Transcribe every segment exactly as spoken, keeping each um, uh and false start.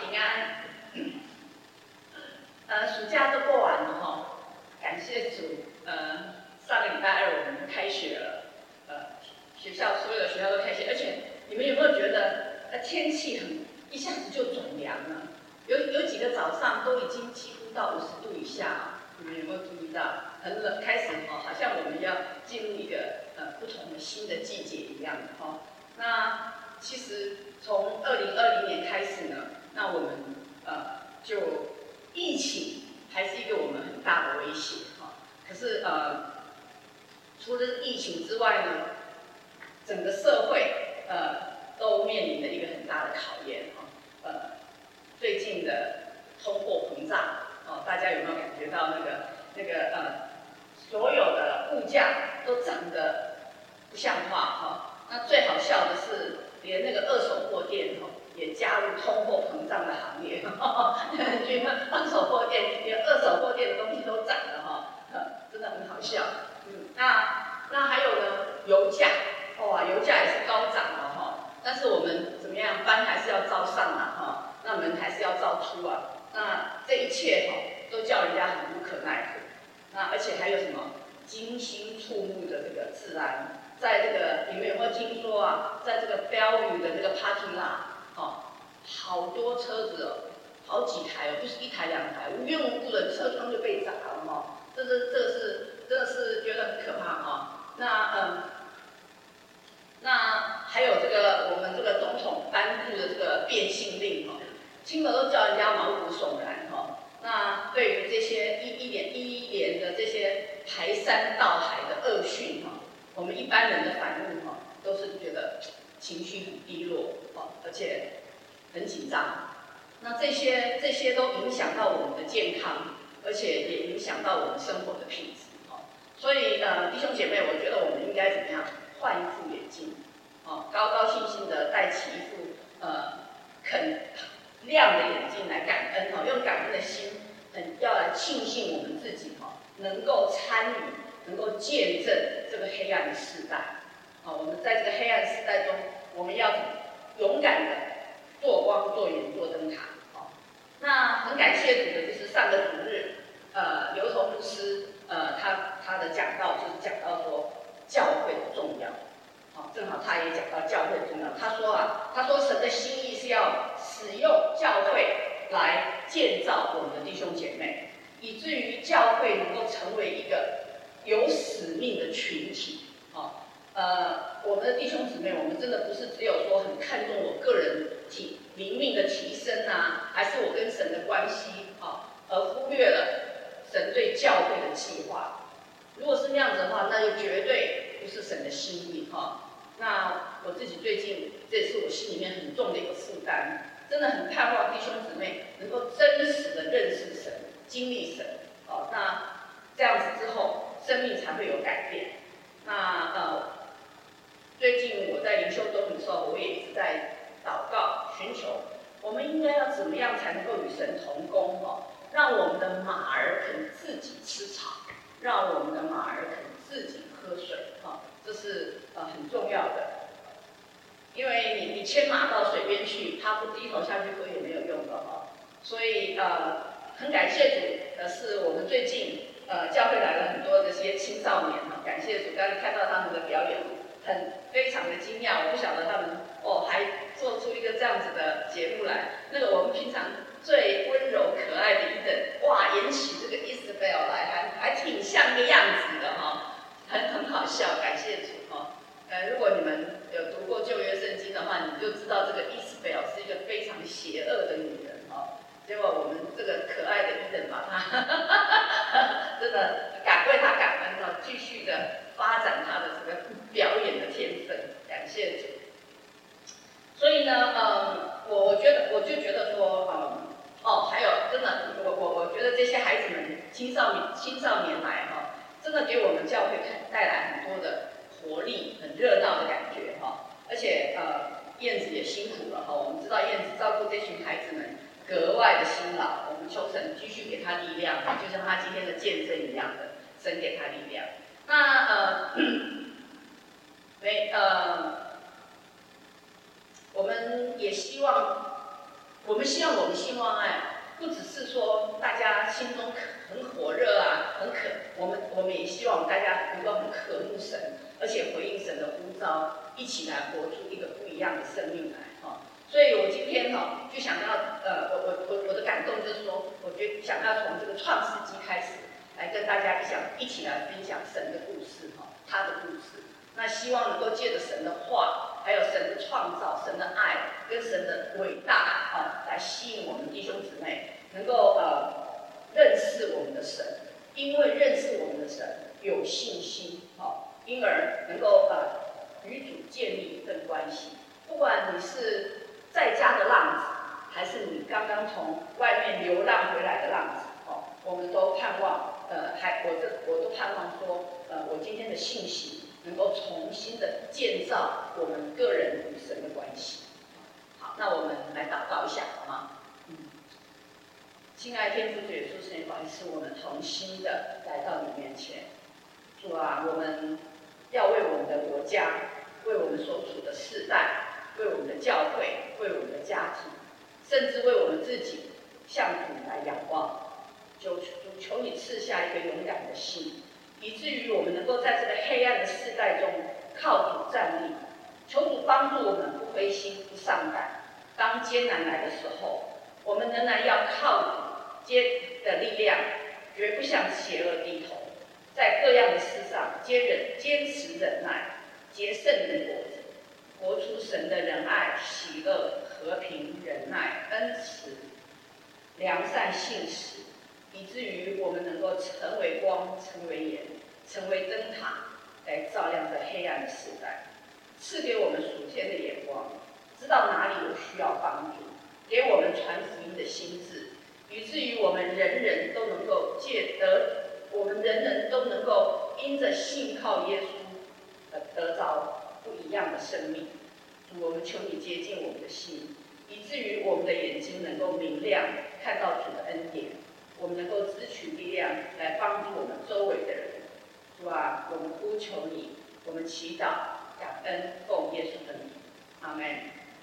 平安。呃，暑假都过完了哈，感谢主。呃，上个礼拜二我们开学了，呃，学校所有的学校都开学，而且你们有没有觉得，呃，天气很一下子就转凉了？有有几个早上都已经几乎到五十度以下啊，你们有没有注意到？很冷，开始哦，好像我们要进入一个呃不同的新的季节一样的哈。那其实从二零二零年开始呢，那我们呃就疫情还是一个我们很大的威胁哈。可是呃除了疫情之外呢，整个社会呃都面临了一个很大的考验哈。呃，最近的通货膨胀哦，大家有没有感觉到那个那个呃所有的物价都涨得不像话哈。那最好笑的是，连那个二手货店哈也加入通货膨胀的行列。觉得二手货店连二手货店的东西都涨了哈，真的很好笑。嗯，那那还有呢，油价，哇，油价也是高涨了哈。但是我们怎么样，班还是要照上啊哈，那门还是要照出啊。那这一切哈都叫人家很无可奈何。那而且还有什么惊心触目的这个治安？在这个你们有没有听说啊？在这个标语的这个 parking lot， 哦，好多车子哦，好几台哦，不是一台两台，无缘无故的车窗就被砸了哈、哦。这是这是真的是觉得很可怕哈、哦。那嗯，那还有这个我们这个总统颁布的这个变性令哈、哦，听了都叫人家毛骨悚然哈、哦。那对于这些一一连一连的这些排山倒海的恶讯哈。我们一般人的反应哈，都是觉得情绪很低落，而且很紧张。那这些这些都影响到我们的健康，而且也影响到我们生活的品质。所以呃，弟兄姐妹，我觉得我们应该怎么样？换一副眼镜，哦，高高兴兴的戴起一副呃肯亮的眼镜来感恩哈，用感恩的心，很要来庆幸我们自己哈，能够参与。能够见证这个黑暗的时代，啊，我们在这个黑暗时代中，我们要勇敢的做光、做盐、做灯塔。啊，那很感谢主的，就是上个主日，呃，刘同牧师，呃，他他的讲道就是讲到说教会的重要，啊，正好他也讲到教会的重要。他说啊，他说神的心意是要使用教会来建造我们的弟兄姐妹，以至于教会能够成为一个有使命的群体，啊，呃，我们的弟兄姊妹，我们真的不是只有说很看重我个人体灵命的提升啊，还是我跟神的关系啊，而忽略了神对教会的计划。如果是那样子的话，那就绝对不是神的心意哈、啊。那我自己最近，这也是我心里面很重的一个负担，真的很盼望弟兄姊妹能够真实的认识神，经历神，啊，那这样子之后。生命才会有改变。那呃，最近我在灵修中的时候，我也一直在祷告，寻求我们应该要怎么样才能够与神同工哦，让我们的马儿肯自己吃草，让我们的马儿肯自己喝水哦，这是呃很重要的。因为你你牵马到水边去，它不低头下去喝也没有用的哦。所以呃，很感谢主的是，我们最近。呃，教会来了很多这些青少年哈，感谢主，刚才看到他们的表演，很非常的惊讶，我不晓得他们哦还做出一个这样子的节目来。那个我们平常最温柔可爱的伊登，哇，演起这个伊斯贝尔来，还还挺像个样子的哈，很很好笑，感谢主哈。呃，如果你们有读过旧约圣经的话，你就知道这个伊斯贝尔是一个非常邪恶的女人哈。结果我们这个可爱的伊登把她真的感为他感恩哦，继续的发展他的这个表演的天分，感谢主。所以呢，嗯，我我觉得我就觉得说，嗯，哦，还有真的，我我我觉得这些孩子们青少年青少年来哈、哦，真的给我们教会看带来很多的活力，很热闹的感觉哈、哦。而且呃，燕子也辛苦了哈、哦，我们知道燕子照顾这群孩子们。格外的辛劳，我们求神继续给他力量，就像他今天的见证一样的，神给他力量。那呃，没呃，我们也希望我们希望我们兴旺爱，不只是说大家心中很火热啊，很渴，我们我们也希望大家能够很渴慕神，而且回应神的呼召，一起来活出一个不一样的生命来哈。所以我今天哈就想要呃，我我我我的感动就是说，我觉得想要从这个创世纪开始，来跟大家一想一起来分享神的故事哈，他的故事。那希望能够借着神的话，还有神的创造、神的爱跟神的伟大啊，来吸引我们弟兄姊妹能够呃认识我们的神，因为认识我们的神有信心，好，因而能够呃与主建立一份关系。不管你是在家的浪子，还是你刚刚从外面流浪回来的浪子，哦，我们都盼望，呃，还我这我都盼望说，呃，我今天的信息能够重新的建造我们个人与神的关系。好，那我们来祷告一下，好吗？嗯，亲爱的天父主耶稣，神不好意思，我们同心的来到你面前。主啊，我们要为我们的国家，为我们所处的世代，为我们的教会，为我们的家庭，甚至为我们自己，向主来仰望。求主求你赐下一个勇敢的心，以至于我们能够在这个黑暗的世代中靠主站立。求主帮助我们不灰心不丧胆，当艰难来的时候，我们仍然要靠主坚的力量，绝不向邪恶低头，在各样的事上坚忍坚持忍耐，结圣灵果子，活出神的仁爱、喜乐、和平、忍耐、恩慈、良善、信实，以至于我们能够成为光，成为盐，成为灯塔，来照亮这黑暗的时代。赐给我们属天的眼光，知道哪里有需要帮助，给我们传福音的心智，以至于我们人人都能够借得，我们人人都能够因着信靠耶稣，而得着不一样的生命。主，我们求你接近我们的心，以至于我们的眼睛能够明亮，看到主的恩典，我们能够支取力量来帮助我们周围的人。主啊，我们呼求你，我们祈祷。感恩奉耶稣的名，阿门。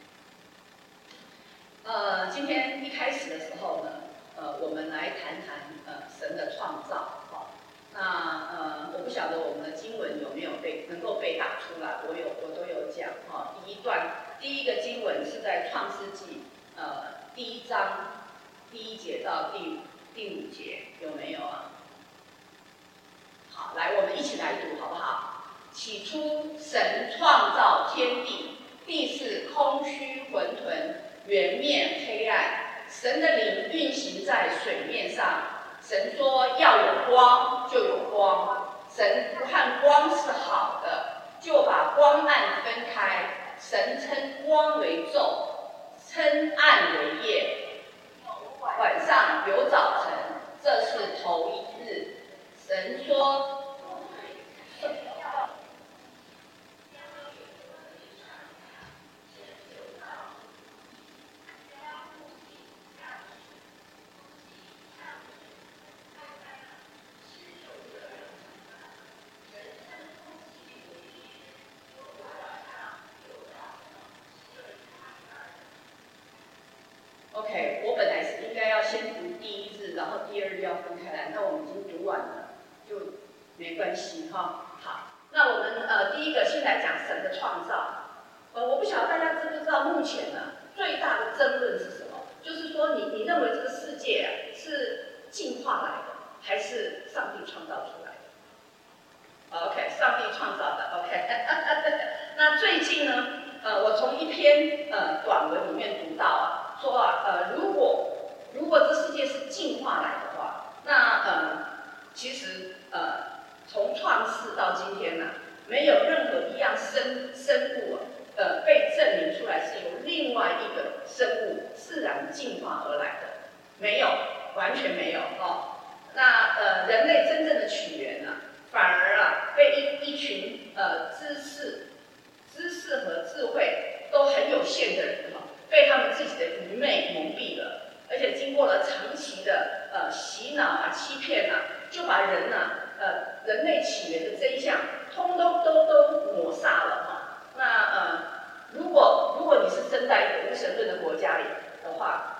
呃，今天一开始的时候呢，呃，我们来谈谈呃神的创造。好，那呃，我不晓得我们的经文有没有被能够被打出来，我有我都有讲。哈，第一段第一个经文是在创世纪呃第一章第一节到第第五节，有没有啊？好，来，我们一起来读好不好？起初，神创造天地，地是空虚混沌，原面黑暗。神的灵运行在水面上。神说要有光，就有光。神看光是好的，就把光暗分开。神称光为昼，称暗为夜。晚上有早晨，这是头一日。神说。OK， 我本来是应该要先读第一日，然后第二日要分开来，那我们已经读完了，就没关系哈。好，那我们呃第一个先来讲神的创造。呃，我不晓得大家知不知道，目前呢最大的争论是什么？就是说你你认为这个世界啊是进化来的，还是上帝创造出来的 ？OK， 上帝创造的 OK 。那最近呢，呃，我从一篇呃短文里面读到啊。说啊，呃，如果如果这世界是进化来的话，那呃，其实呃，从创世到今天呢、啊，没有任何一样生生物啊，呃，被证明出来是由另外一个生物自然进化而来的，没有，完全没有哦。那呃，人类真正的起源呢、啊，反而啊，被一一群呃知识、知识和智慧都很有限的人哈。被他们自己的愚昧蒙蔽了，而且经过了长期的呃洗脑啊、欺骗啊，就把人啊呃人类起源的真相，通通都都抹杀了哈。那呃，如果如果你是生在一个无神论的国家里的话，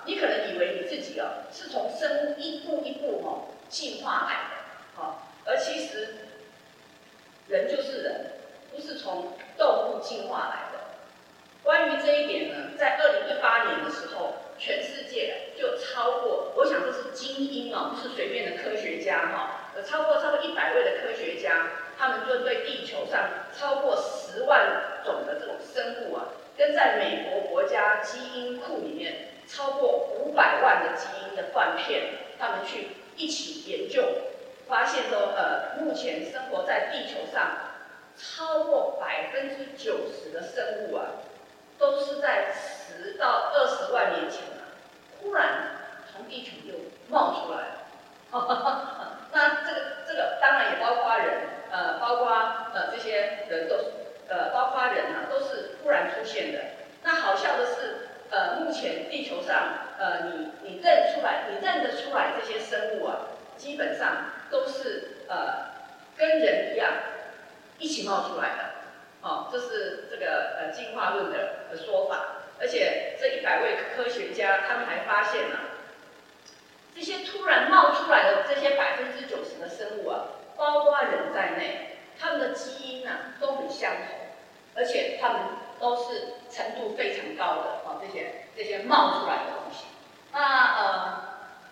为你自己啊是从生物一步一步哦进化来的，啊，而其实人就是人，不是从动物进化来的。关于这一点呢，在二零一八年的时候，全世界就超过，我想这是精英啊，不是随便的科学家哈，有超过超过一百位的科学家，他们就对地球上超过十万种的这种生物啊，跟在美国国家基因库里面超过五百万的基因的断片，他们去一起研究，发现说，呃，目前生活在地球上超过百分之九十的生物啊。都是在十到二十万年前啊，忽然从地球就冒出来了。那这个这个当然也包括人，呃，包括呃这些人都是，呃，包括人啊，都是忽然出现的。那好笑的是，呃，目前地球上，呃，你你认出来，你认得出来这些生物啊，基本上都是呃跟人一样一起冒出来的。哦，这是这个呃进化论的的说法，而且这一百位科学家他们还发现啊，这些突然冒出来的这些百分之九十的生物啊，包括人在内，他们的基因啊都很相同，而且他们都是程度非常高的啊，这些这些冒出来的东西，那呃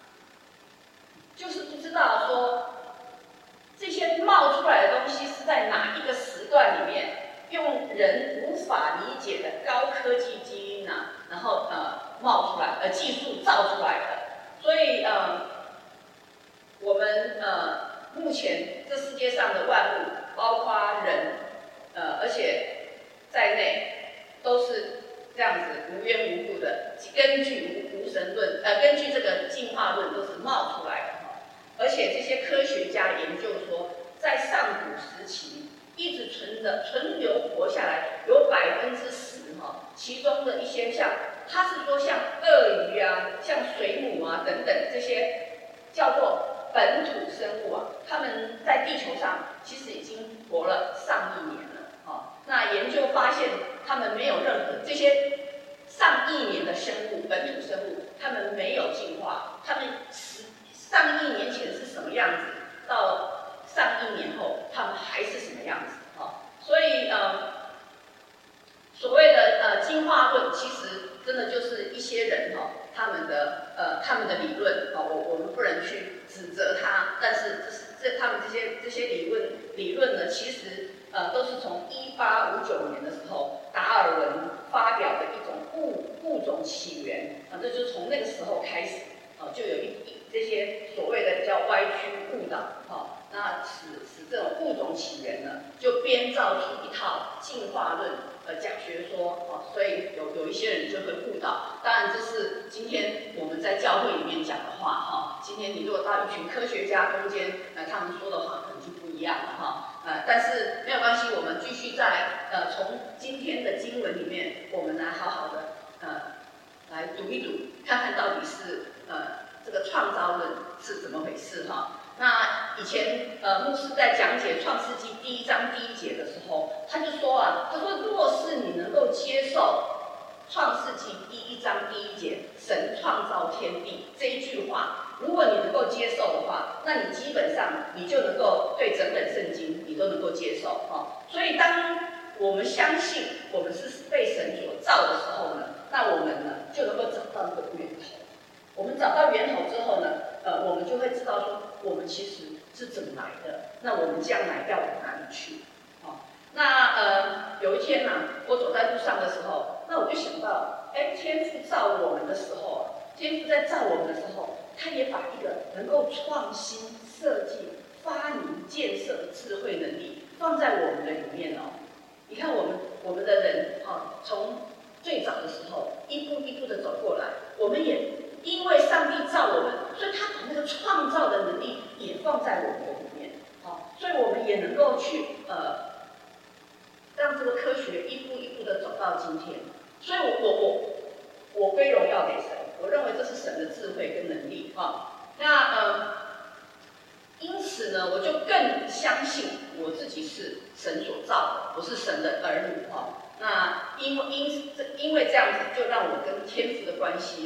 就是不知道说这些冒出来的东西是在哪一个时段里面。用人无法理解的高科技基因啊，然后呃冒出来，呃技术造出来的，所以呃我们呃目前这世界上的万物，包括人，呃而且在内都是这样子无缘无故的，根据无无神论，呃根据这个进化论都是冒出来的哈，而且这些科学家研究说，在上古时期。一直存着存留活下来有百分之十哈，其中的一些像，他是说像鳄鱼啊、像水母啊等等这些叫做本土生物啊，他们在地球上其实已经活了上亿年了啊。那研究发现，他们没有任何这些上亿年的生物，本土生物，他们没有进化，他们上亿年前是什么样子，到上亿年后，他们还是什么样子？哦，所以呃，所谓的呃进化论，其实真的就是一些人哈、哦，他们的呃他们的理论哦，我我们不能去指责他，但是这是这他们这些这些理论理论呢，其实呃都是从一八五九年的时候，达尔文发表的一种物物种起源啊，这就是从那个时候开始啊，就有一这些所谓的叫歪曲误导啊。那使使这种物种起源呢，就编造出一套进化论，呃，假学说啊，所以有有一些人就会误导。当然，这是今天我们在教会里面讲的话哈。今天你如果到一群科学家中间，呃，他们说的话可能就不一样了哈。呃，但是没有关系，我们继续在呃从今天的经文里面，我们来好好的呃来读一读，看看到底是呃这个创造论是怎么回事哈。那以前呃牧师在讲解创世纪第一章第一节的时候，他就说啊，他说若是你能够接受创世纪第一章第一节神创造天地这一句话，如果你能够接受的话，那你基本上你就能够对整本圣经你都能够接受啊。所以当我们相信我们是被神所造的时候呢，那我们呢就能够找到一个源头。我们找到源头之后呢，呃，我们就会知道说，我们其实是怎么来的，那我们将来要往哪里去？哦，那呃，有一天呢、啊，我走在路上的时候，那我就想到，哎，天父造我们的时候，天父在造我们的时候，他也把一个能够创新、设计、发明、建设的智慧能力放在我们的里面哦。你看我们我们的人哦，从最早的时候一步一步的走过来，我们也。因为上帝造我们，所以他把那个创造的能力也放在我们的里面，好、哦，所以我们也能够去呃，让这个科学一步一步的走到今天。所以我我我我归荣耀给神，我认为这是神的智慧跟能力啊、哦。那呃，因此呢，我就更相信我自己是神所造的，我是神的儿女哈、哦。那因为因因为这样子，就让我跟天父的关系哈、哦。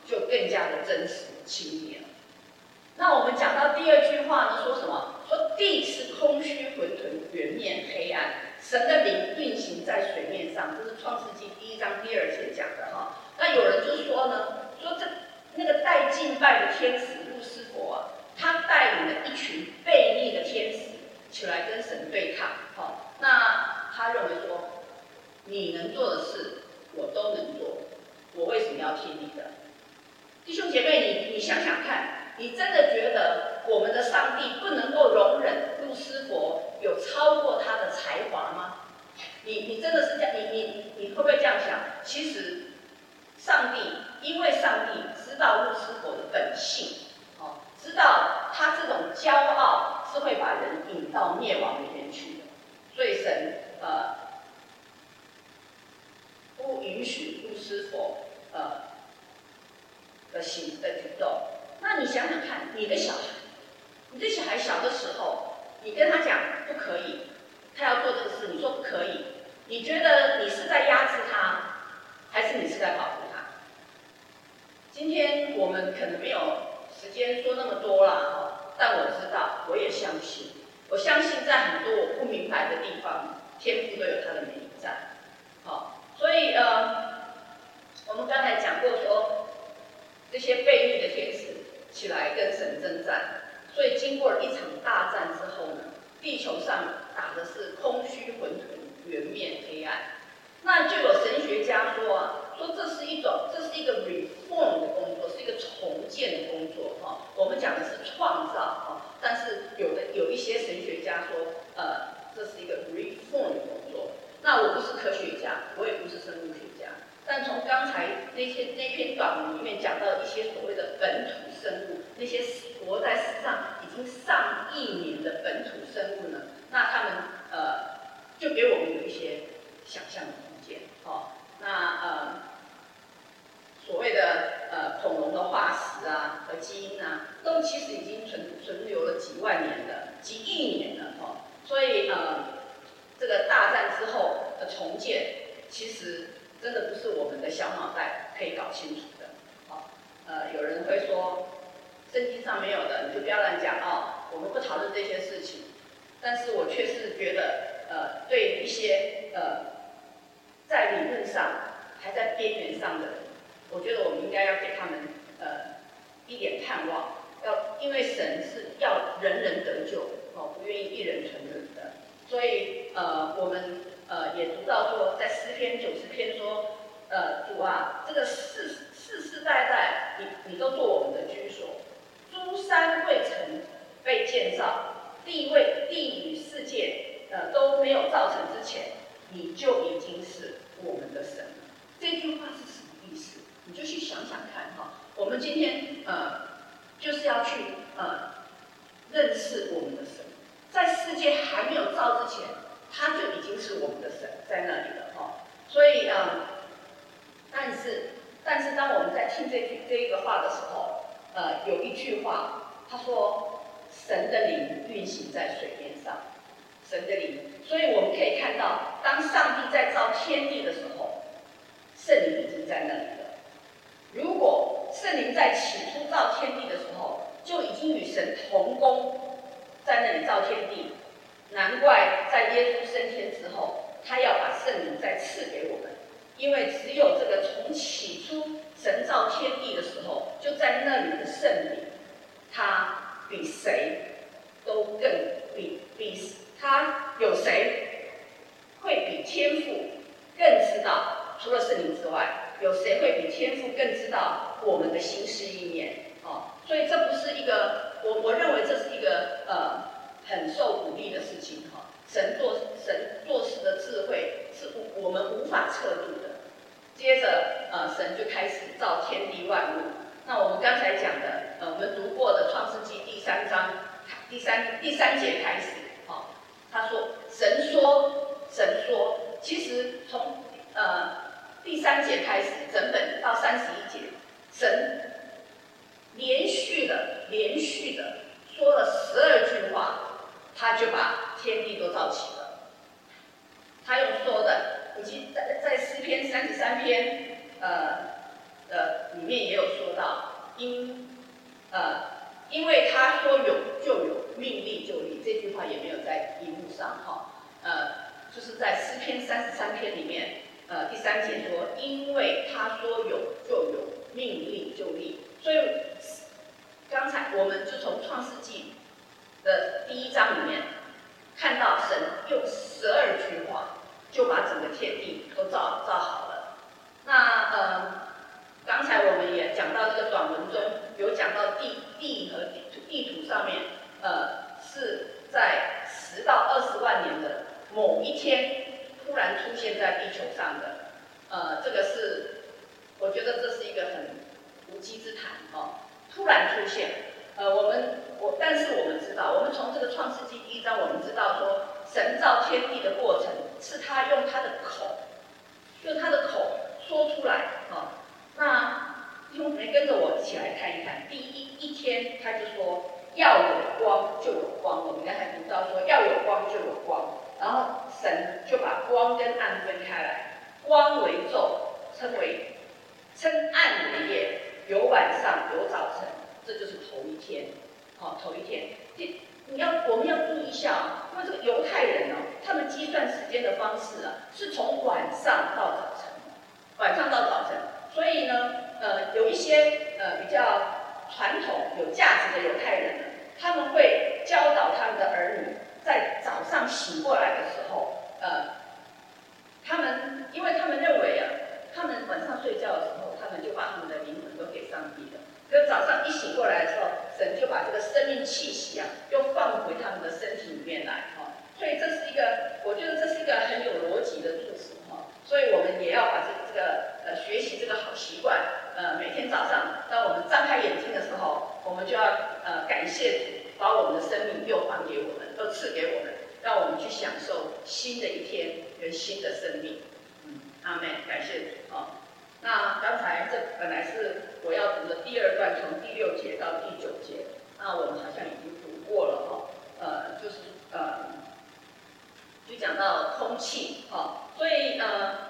就更加的真实亲密了。那我们讲到第二句话呢，说什么？说地是空虚混沌，圆面黑暗，神的灵运行在水面上，这是创世纪第一章第二节讲的哈。那有人就说呢，说这那个带敬拜的天使路斯佛啊，他带领了一群悖逆的天使起来跟神对抗，哈。那他认为说，你能做的事我都能做，我为什么要听你的？弟兄姐妹，你你想想看，你真的觉得我们的上帝不能够容忍路斯佛有超过他的才华吗？你你真的是这样？你你你会不会这样想？其实，上帝因为上帝知道路斯佛的本性，哦，知道他这种骄傲是会把人引到灭亡里面去的，所以神呃不允许路斯佛呃的行的举动。那你想想看，你的小孩，你的小孩小的时候，你跟他讲不可以，他要做这个事，你说不可以，你觉得你是在压制他，还是你是在保护他？今天我们可能没有时间说那么多啦，但我知道，我也相信，我相信在很多我不明白的地方，天父都有他的美在。好，所以呃，我们刚才讲过说，这些悖逆的天使起来跟神征战，所以经过了一场大战之后呢，地球上打的是空虚混沌，圆面黑暗。那就有神学家说啊，说这是一种，这是一个 reform 的工作，是一个重建的工作哈。我们讲的是创造哈，但是有的有一些神学家说，呃，这是一个 reform 的工作。那我不是科学家，我也不是生物学家，但从刚才那些那篇短文里面讲到一些所谓的本土生物，那些活在世上已经上亿年的本土生物呢，那他们呃就给我们有一些想象的空间，哦，那呃所谓的呃恐龙的化石啊和基因啊，都其实已经存存留了几万年的、几亿年了，哦，所以呃。这个大战之后的重建，其实真的不是我们的小脑袋可以搞清楚的。好，呃，有人会说，圣经上没有的，你就不要乱讲哦。我们不讨论这些事情。但是我确实觉得，呃，对一些呃，在理论上还在边缘上的人，我觉得我们应该要给他们呃一点盼望。要，因为神是要人人得救，哦，不愿意一人沉沦的。所以，呃，我们呃也读到说，在诗篇九十篇说，呃，主啊，这个世世世代代，你你都做我们的居所，诸山未曾被建造，地位地与世界呃都没有造成之前，你就已经是我们的神了。这句话是什么意思？你就去想想看哈。我们今天呃就是要去呃认识我们的神。在世界还没有造之前，他就已经是我们的神在那里了哈。所以呃，但是但是当我们在听这句这一个话的时候，呃，有一句话，他说神的灵运行在水面上，神的灵。所以我们可以看到，当上帝在造天地的时候，圣灵已经在那里了。如果圣灵在起初造天地的时候，就已经与神同工。在那里造天地，难怪在耶稣升天之后，他要把圣灵再赐给我们，因为只有这个从起初神造天地的时候，就在那里的圣灵，他比谁都更比比他有谁会比天父更知道？除了圣灵之外，有谁会比天父更知道我们的心思意念？哦，所以这不是一个。我我认为这是一个呃很受鼓励的事情哈。神做神做事的智慧是我们无法测度的。接着呃神就开始造天地万物。那我们刚才讲的呃我们读过的创世纪第三章第三第三节开始，哈、哦，他说神说神说，其实从呃第三节开始整本到三十一节，神。连续的、连续的说了十二句话，他就把天地都造起了。他用说的，以及在在诗篇三十三篇，呃的里面也有说到，因呃因为他说有就有，命立就立，这句话也没有在荧幕上哈，呃，就是在诗篇三十三篇里面，呃第三节说，因为他说有就有，命立就立，所以刚才我们就从创世纪的第一章里面看到神用十二句话就把整个天地都造造好了。那呃，刚才我们也讲到这个短文中有讲到地地和地土地图上面，呃，是在十到二十万年的某一天突然出现在地球上的，呃，这个是我觉得这是一个很无稽之谈哦，突然出现。呃，我们我但是我们知道，我们从这个创世纪第一章，我们知道说神造天地的过程是他用他的口，用他的口说出来啊、哦。那弟兄姊妹跟着我一起来看一看，第一一天他就说要有光就有光，我们刚才读到说要有光就有光，然后神就把光跟暗分开来，光为昼，称为称暗为夜，有晚上有早晨，这就是头一天，好、哦，头一天。你要我们要注意一下啊，因为这个犹太人哦，他们计算时间的方式啊，是从晚上到早晨，晚上到早晨，所以呢，呃，有一些呃比较传统有价值的犹太人呢，他们会教导他们的儿女，在早上醒过来的时候，呃，他们因为他们认为啊，他们晚上睡觉的时候，他们就把他们的灵魂都给上帝了。可早上一醒过来的时候，神就把这个生命气息啊，又放回他们的身体里面来哈、哦。所以这是一个，我觉得这是一个很有逻辑的祝福哈、哦。所以我们也要把这个这个呃学习这个好习惯，呃每天早上当我们张开眼睛的时候，我们就要呃感谢主，把我们的生命又还给我们，都赐给我们，让我们去享受新的一天跟新的生命。嗯，阿们，感谢主啊。那刚才这本来是我要读的第二段，从第六节到第九节，那我们好像已经读过了哦。呃，就是呃，就讲到空气哦，所以呃，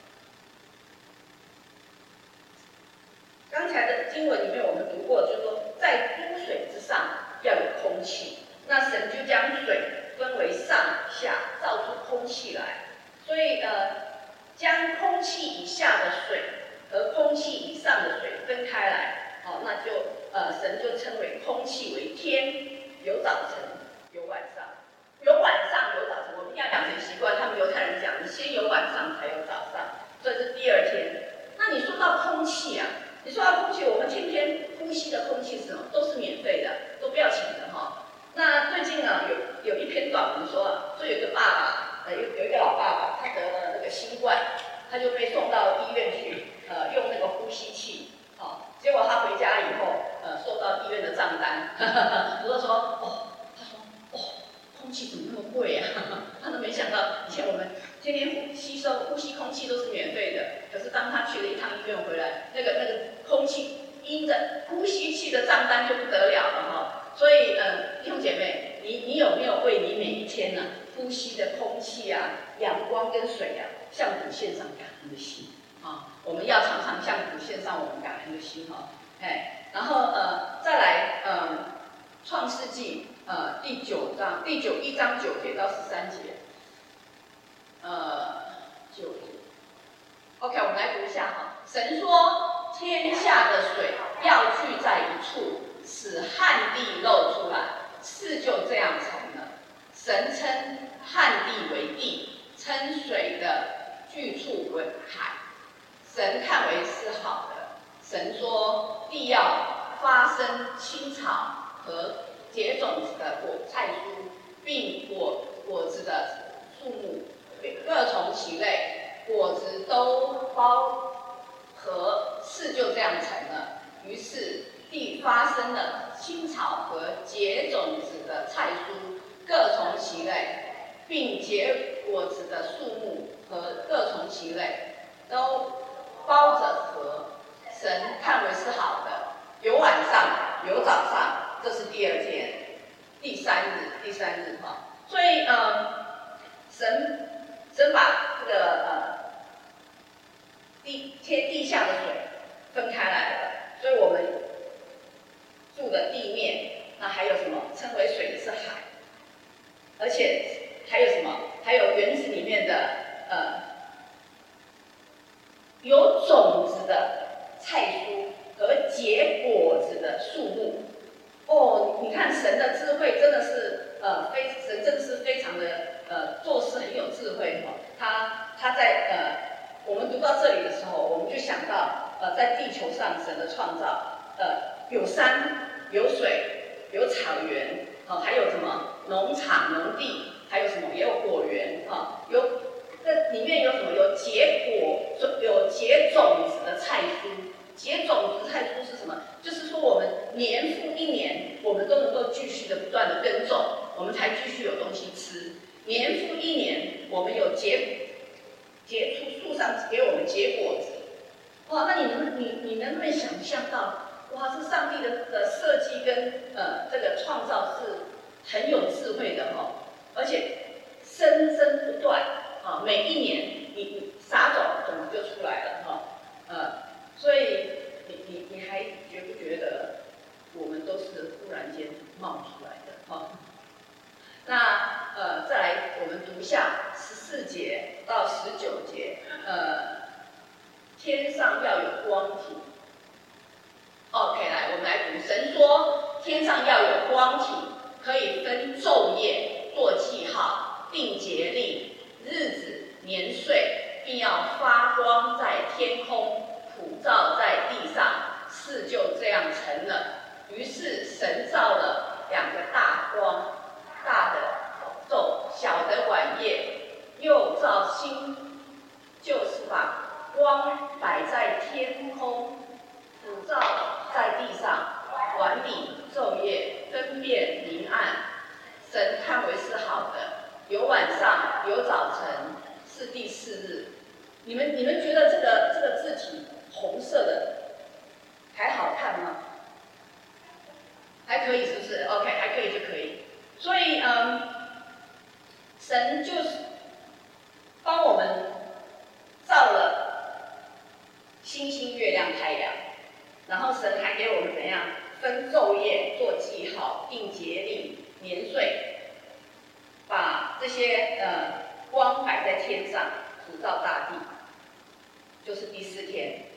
刚才的经文里面我们读过，就是说在诸水之上要有空气，那神就将水分为上下，造出空气来，所以呃，将空气以下的水和空气以上的水分开来，好、哦，那就呃神就称为空气为天，有早晨，有晚上，有晚上有早晨。我们要养成习惯，他们犹太人讲，你先有晚上才有早上，所以是第二天。那你说到空气啊，你说到空气，我们天天呼吸的空气是什么？都是免费的，都不要钱的哈、哦。那最近呢，有有一篇短文说，说有个爸爸，呃，有有一个老爸爸，他得了那个新冠，他就被送到医院去。呃，用那个呼吸器，哦，结果他回家以后，呃，收到医院的账单，我就说，哦，他说，哦，空气怎么那么贵啊？他都没想到，以前我们天天呼吸收呼吸空气都是免费的，可是当他去了一趟医院回来，那个那个空气因着呼吸器的账单就不得了了哈、哦。所以，呃，弟兄姐妹，你你有没有为你每一天呢、啊、呼吸的空气啊、阳光跟水啊，向主献上感恩的心？啊，我们要常常向主献上我们感恩的心哈，哎，然后呃再来呃创世纪呃第九章第九一章九节到十三节，呃九节 ，OK， 我们来读一下哈。神说：天下的水要聚在一处，使旱地露出来，事就这样成了。神称旱地为地，称水的聚处为海。神看为是好的。神说：地要发生青草和结种子的果菜蔬，并果果子的树木，各从其类，果子都包和，事就这样成了。于是地发生了青草和结种子的菜蔬，各从其类，并结果子的树木和各从其类，都包着和。神看为是好的。有晚上，有早上，这是第二天，第三日，第三日哈。所以呃，神神把这个呃地天地下的水分开来了，所以我们住的地面，那还有什么称为水的是海，而且还有什么？还有园子里面的呃有种子的菜蔬和结果子的树木。哦，你看神的智慧真的是呃非神真的是非常的呃做事很有智慧哈、哦。他他在呃我们读到这里的时候，我们就想到呃在地球上神的创造，呃有山有水有草原，哦还有什么农场农地，还有什么也有果园哈、哦，有这里面有什么有结果有结种子的菜蔬。结种子菜蔬是什么？就是说我们年复一年，我们都能够继续的不断的耕种，我们才继续有东西吃。年复一年，我们有结结出树上给我们结果子。哇，那你能你你能不能想象到？哇，这上帝的的设计跟呃这个创造是很有智慧的哈、哦，而且生生不断啊，每一年你你撒种种子就出来了哈、哦，呃。所以你你你还觉不觉得我们都是忽然间冒出来的哈、哦？那呃，再来我们读一下十四节到十九节，呃，天上要有光体。OK， 来我们来读，神说天上要有光体，可以分昼夜，做记号，定节令、日子、年岁，并要发光在天空。普照在地上，事就这样成了。于是神造了两个大光，大的昼，小的晚夜，又造星，就是把光摆在天空，普照在地上，管理昼夜，分辨明暗。神看为是好的，有晚上，有早晨，是第四日。你们你们觉得这个这个字体？红色的还好看吗？还可以是不是 ？OK， 还可以就可以。所以嗯，神就是帮我们造了星星、月亮、太阳，然后神还给我们怎样分昼夜、做记号、定节令、年岁，把这些呃光摆在天上，普照大地，就是第四天。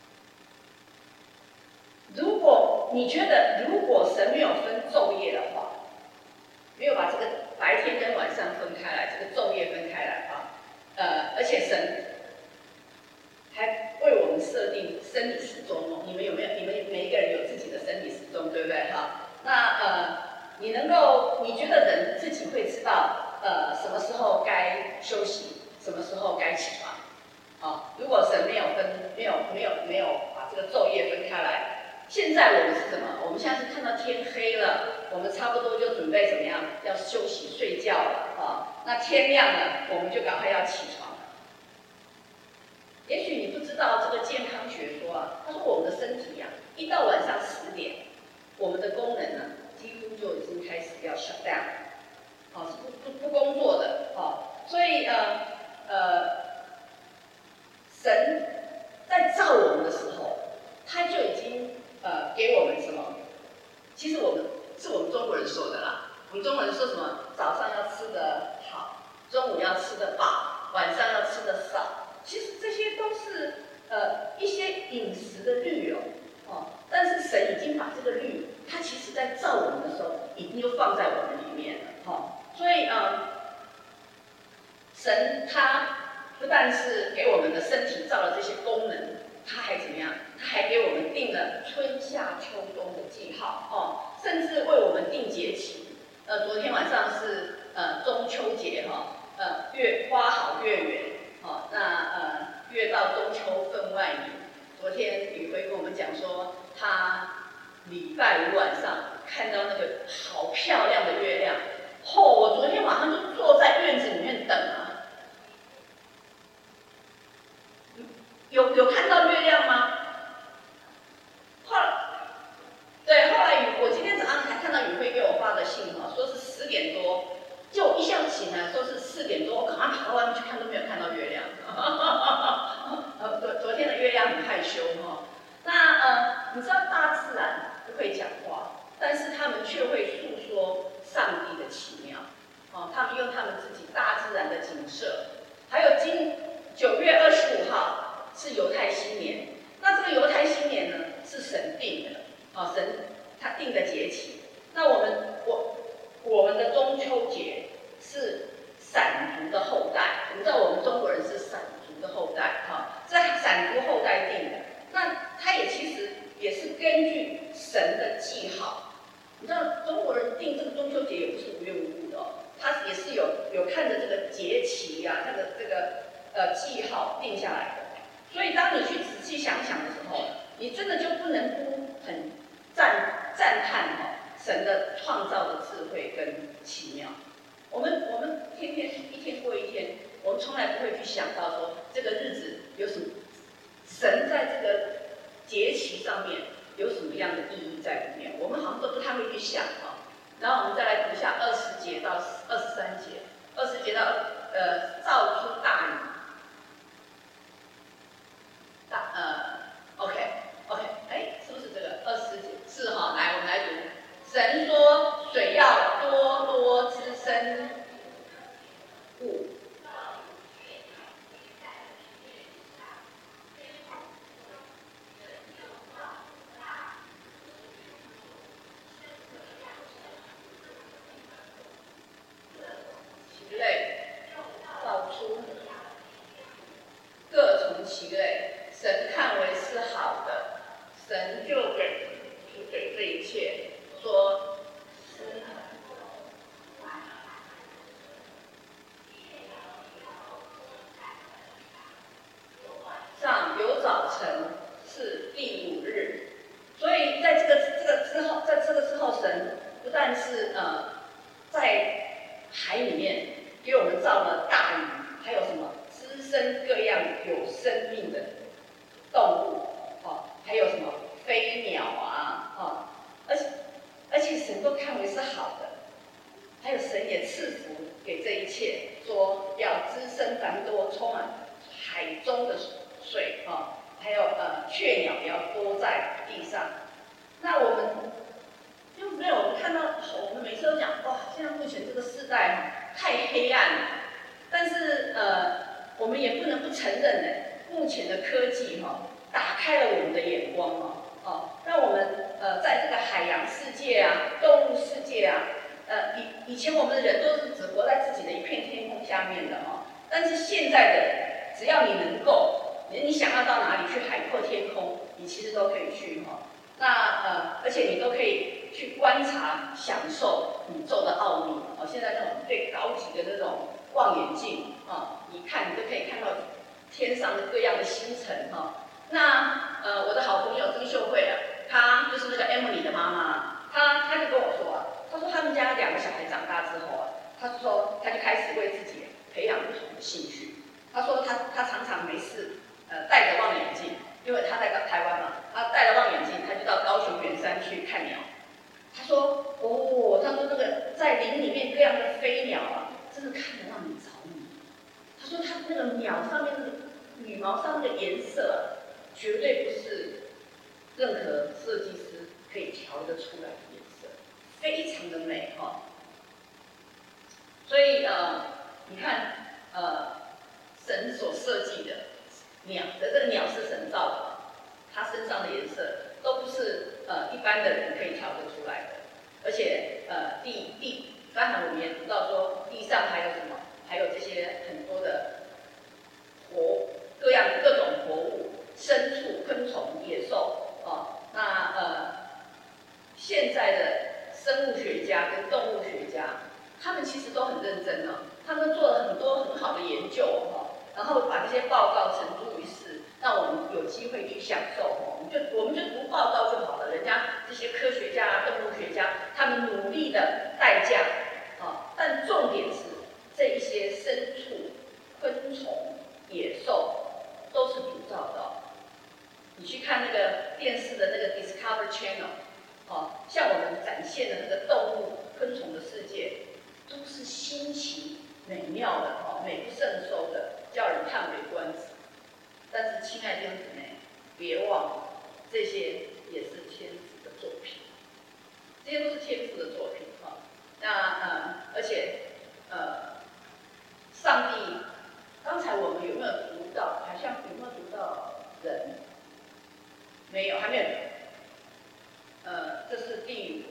如果你觉得，如果神没有分昼夜的话，没有把这个白天跟晚上分开来，这个昼夜分开来哈，呃，而且神还为我们设定生理时钟哦。你们有没有？你们每一个人有自己的生理时钟，对不对哈？那呃，你能够，你觉得人自己会知道呃什么时候该休息，什么时候该起床？啊，如果神没有分，没有没有没有把这个昼夜分开来。现在我们是什么？我们现在是看到天黑了，我们差不多就准备怎么样？要休息睡觉了啊。那天亮了，我们就赶快要起床。也许你不知道这个健康学说啊，他说我们的身体呀、啊，一到晚上十点，我们的功能呢，几乎就已经开始要shut down，啊，是不不不工作的啊。所以呃呃，神在造我们的时候，他就已经。呃，给我们什么？其实我们是我们中国人说的啦。我们中国人说什么？早上要吃得好，中午要吃得饱，晚上要吃得少。其实这些都是呃一些饮食的律哦，哦。但是神已经把这个律，他其实在造我们的时候，已经就放在我们里面了，哦。所以呃，神他不但是给我们的身体造了这些功能。他还怎么样？他还给我们定了春夏秋冬的记号哦，甚至为我们定节期。呃，昨天晚上是呃中秋节哈、哦，呃月花好月圆哦，那呃月到中秋分外明。昨天宇辉跟我们讲说，他礼拜五晚上看到那个好漂亮的月亮，嚯、哦！我昨天晚上就坐在院子里面等啊。有有看到月亮吗？后来，对，后来我今天早上才看到宇辉给我发的信哈，说是十点多，就我一觉醒来说是四点多，我赶快跑到外面去看，都没有看到月亮。呃，昨昨天的月亮很害羞哈。那啊，神他定的节期。那我们我我们的中秋节是闪族的后代，我们知道我们中国人是闪族的后代，哈，这闪族后代定的。那他也其实也是根据神的记号。你知道中国人定这个中秋节也不是无缘无故的哦，他也是有有看着这个节期呀、啊，那个这个呃记号定下来的。所以当你去仔细想想的时候，你真的就不能不很赞赞叹哈、哦、神的创造的智慧跟奇妙。我们我们天天一天过一天，我们从来不会去想到说这个日子有什么，神在这个节期上面有什么样的意义在里面，我们好像都不太会去想哈、哦。然后我们再来读一下二十节到二十三节，二十节到呃造出大雨。大呃 ，OK OK， 哎，是不是这个二十节？是哈，来我们来读。神说：“水要多多滋生物。”其类造出各从其类。神看为是好的，神就给就给这一切说，上有早晨是第五日，所以在这个这个之后，在这个之后，神不但是呃在海里面给我们造了大鱼，还有什么滋生各样有生命的动物，哦，还有什么飞鸟啊，哦，而且而且神都看为是好的，还有神也赐福给这一切，说要滋生繁多，充满海中的水，哦，还有呃雀鸟也要多在地上。那我们就没有看到，我们每次都讲哇，现在目前这个时代哈太黑暗了，但是呃我们也不能不承认呢。目前的科技哈、哦，打开了我们的眼光哦，哦，让我们呃在这个海洋世界啊、动物世界啊，呃以以前我们的人都是只活在自己的一片天空下面的哦，但是现在的人，只要你能够，你想要到哪里去海阔天空，你其实都可以去哈、哦。那呃，而且你都可以去观察、享受宇宙的奥秘哦。现在那种最高级的那种望远镜啊、哦，你看你都可以看到天上的各样的星辰哈、哦。那呃，我的好朋友曾秀慧啊，她就是那个 Emily 的妈妈，她她就跟我说啊，她说他们家两个小孩长大之后啊，她说她就开始为自己培养不同的兴趣。她说她她常常没事呃戴着望远镜，因为她在台湾嘛，她戴着望远镜，她就到高雄圆山去看鸟。她说哦，她说那个在林里面各样的飞鸟啊，真的看得让你着迷。她说她那个鸟上面那个羽毛上那个颜色啊，绝对不是任何设计师可以调得出来的颜色，非常的美哈、哦。所以呃，你看呃，神所设计的鸟的这个鸟是神造的，它身上的颜色都不是呃一般的人可以调得出来的，而且呃地地，刚才我们也读到说地上还有什么，还有这些很多的活各样各种活物、牲畜、昆虫、野兽哦。那呃现在的生物学家跟动物学家，他们其实都很认真哦，他们做了很多很好的研究哦，然后把这些报告呈诸于世，让我们有机会去享受哦。我们就我们就读报告就好了，人家这些科学家、动物学家，他们努力的代价哦，但重点是这一些牲畜、昆虫、野兽都是主造的哦。你去看那个电视的那个 Discovery Channel， 哦，向我们展现的那个动物、昆虫的世界，都是新奇美妙的哦，美不胜收的，叫人叹为观止。但是，亲爱的弟兄姊妹，别忘了，这些也是天父的作品，这些都是天父的作品哈、哦。那呃，而且呃，上帝，刚才我们有没有读到？好像有没有读到人？没有，还没有。呃，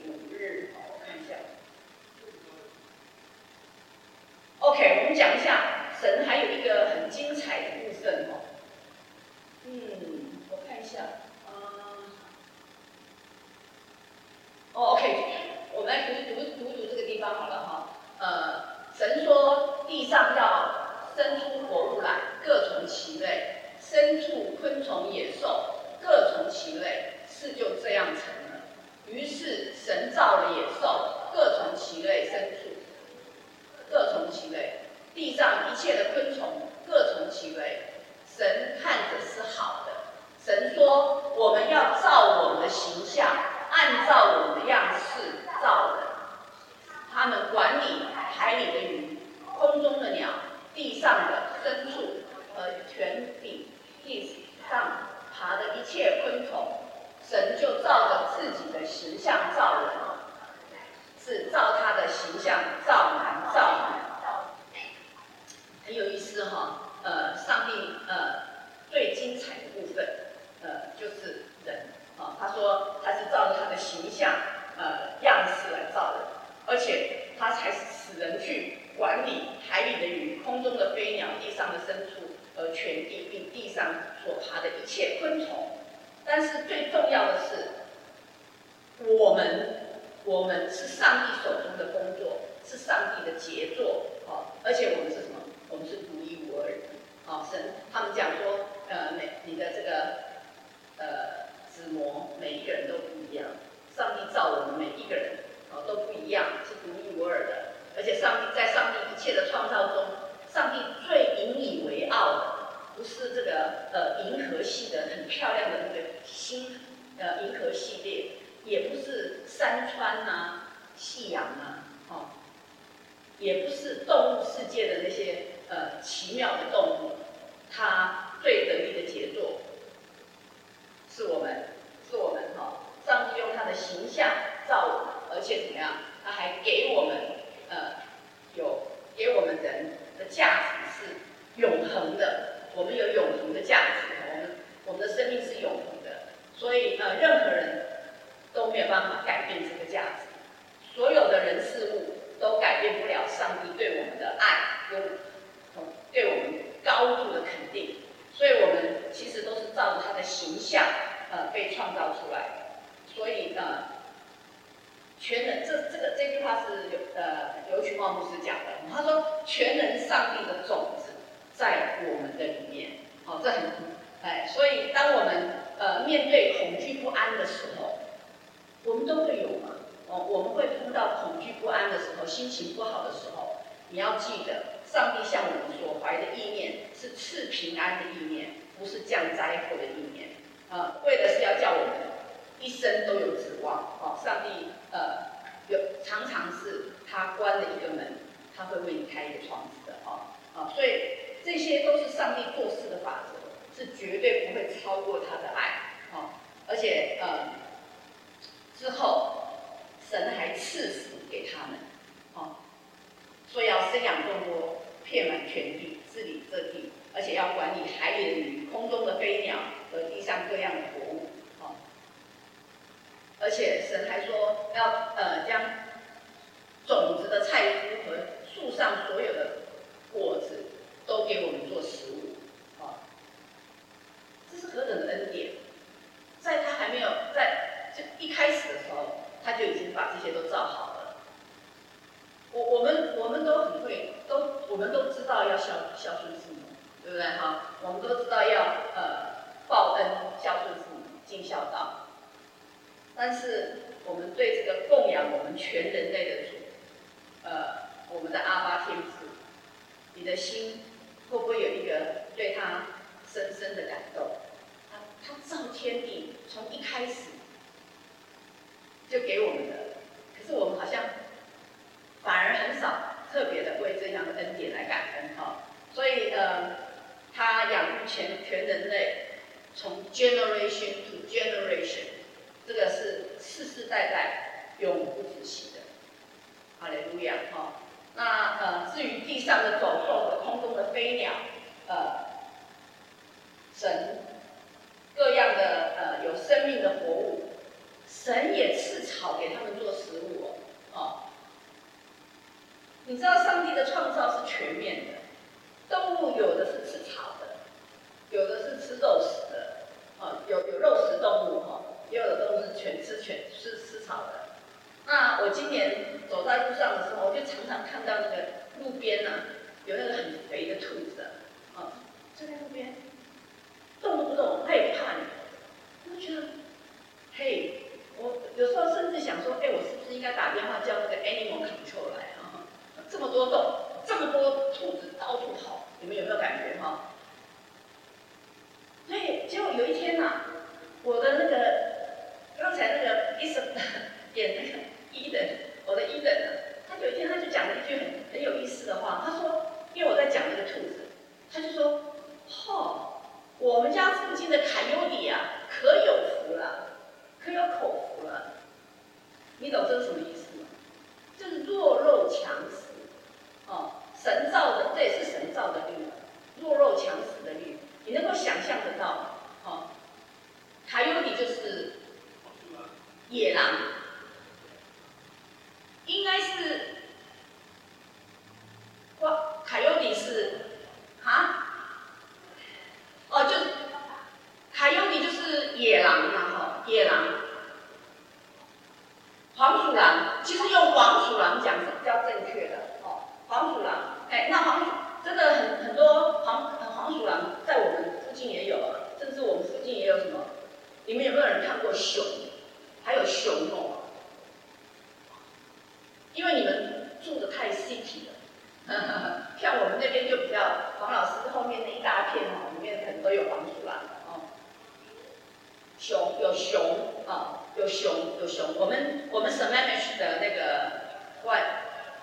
五日，好，我看一下。OK， 我们讲一下神还有一个很精彩的部分哦。嗯，我看一下，啊、呃，哦 ，OK， 我们来读读读读这个地方好了哈。呃，神说地上要生出活物来，各从其类，牲畜、昆虫、野兽，各从其类，事就这样成了。于是神造了野兽，各从其类，牲畜各从其类，地上一切的昆虫各从其类。神看着是好的。神说：“我们要照我们的形象，按照我们的样式造人。他们管理海里的鱼、空中的鸟、地上的牲畜和全地地上爬的一切昆虫。神就照着自己的形象造人，是照他的形象造男造女。”很有意思哈。呃，上帝呃最精彩的部分。呃，就是人啊，他说他是照着他的形象、呃样式来造人，而且他才使人去管理海里的鱼、空中的飞鸟、地上的牲畜和全地并地上所爬的一切昆虫。但是最重要的是，我们我们是上帝手中的工作，是上帝的杰作啊，而且我们是什么？我们是独一无二的啊。神他们讲说，呃，每你的这个。呃，子模每一个人都不一样，上帝造我们每一个人哦都不一样，是独一无二的。而且上帝在上帝一切的创造中，上帝最引以为傲的，不是这个呃银河系的很漂亮的那个星呃银河系列，也不是山川啊、夕阳啊，哦，也不是动物世界的那些呃奇妙的动物，它最得力的杰作。是我们，是我们哈、哦！上帝用他的形象造我们，而且怎么样？他还给我们，呃，有给我们人的价值是永恒的。我们有永恒的价值，我们我们的生命是永恒的，所以呃，任何人都没有办法改变这个价值。所有的人事物都改变不了上帝对我们的爱跟对我们高度的肯定。所以我们其实都是照着他的形象，呃，被创造出来的。所以呃，全能这这个这句话是刘呃刘群茂牧师讲的。他说，全能上帝的种子在我们的里面，好、哦，这很哎。所以当我们呃面对恐惧不安的时候，我们都会有嘛。哦，我们会碰到恐惧不安的时候，心情不好的时候，你要记得。上帝向我们所怀的意念是赐平安的意念，不是降灾祸的意念。啊、呃，为的是要叫我们一生都有指望。哦，上帝呃有常常是他关了一个门，他会为你开一个窗子的。哦啊，所以这些都是上帝做事的法则，是绝对不会超过他的爱。哦，而且呃之后神还赐福给他们。哦。说要生养众多，遍满全地，治理这地，而且要管理海里的鱼、空中的飞鸟和地上各样的活物。哦，而且神还说要呃将种子的菜蔬和树上所有的果子都给我们做食物。哦，这是何等的恩典！在他还没有在就一开始的时候，他就已经把这些都造好了。我我们我们都很会，都我们都知道要孝孝顺父母，对不对哈？我们都知道要呃报恩孝顺父母，尽孝道。但是我们对这个供养我们全人类的主，呃，我们的阿爸天父，你的心会不会有一个对他深深的感动？他他造天地，从一开始就给我们的，可是我们好像。反而很少特别的为这样的恩典来感恩哈、哦，所以呃，他养育全全人类，从 generation to generation， 这个是世世代代永不止息的，哈利路亚哈、哦。那呃，至于地上的走兽和空中的飞鸟，呃，神各样的呃有生命的活物， 神也赐草给他们做食物哦。哦，你知道上帝的创造是全面的，动物有的是吃草的，有的是吃肉食的，哦，有有肉食动物哈、哦，也有的动物是全吃全吃吃草的。那我今年走在路上的时候，我就常常看到那个路边呢、啊，有那个很肥的兔子啊，哦，就在路边动都不动，它也不怕你。我就觉得，嘿，我有时候甚至想说，哎，我是不是应该打电话叫那个 animal control 来啊？这么多洞，这么多兔子到处跑，你们有没有感觉哈？所以结果有一天呐、啊，我的那个刚才那个伊森演那个伊人，我的伊人呢，他有一天他就讲了一句很很有意思的话，他说，因为我在讲那个兔子，他就说，哦，我们家附近的凯优里啊，可有福了，可有口福了。你懂这是什么意思吗？就是弱肉强食，哦，神造的，这也是神造的律，弱肉强食的律，你能够想象得到吗？哦，凯优里就是野狼，应该是，哇，凯优里是，啊，哦，就凯优里就是野狼嘛，哈，野狼。黄鼠狼，其实用黄鼠狼讲是比较正确的哦。黄鼠狼，哎，那黄鼠真的很很多黄黄鼠狼在我们附近也有啊，甚至我们附近也有什么？你们有没有人看过熊？还有熊哦，因为你们住的太 city 了，像我们那边就比较，黄老师后面那一大片哦，里面可能都有黄鼠狼哦。熊有熊啊。有熊，有熊。我们我们 Sammamish 的那个外，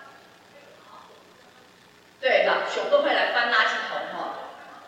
对了，熊都会来翻垃圾桶哈、哦。